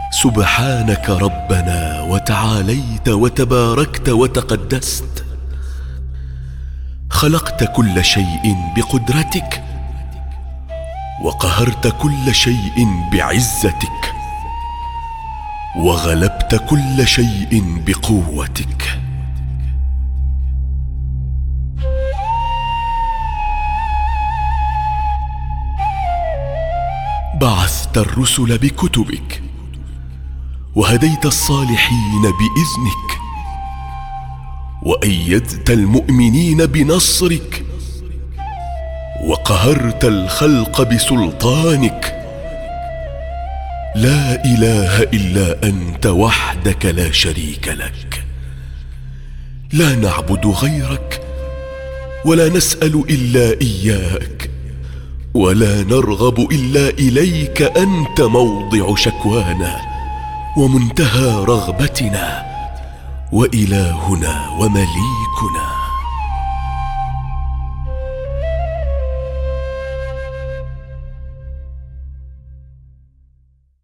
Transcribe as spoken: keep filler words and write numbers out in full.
سبحانك ربنا وتعاليت وتباركت وتقدست. خلقت كل شيء بقدرتك، وقهرت كل شيء بعزتك، وغلبت كل شيء بقوتك. بعثت الرسل بكتبك، وهديت الصالحين بإذنك، وأيدت المؤمنين بنصرك، وقهرت الخلق بسلطانك. لا إله إلا أنت وحدك لا شريك لك. لا نعبد غيرك، ولا نسأل إلا إياك، ولا نرغب إلا إليك. أنت موضع شكوانا ومنتهى رغبتنا، وإلهنا ومليكنا.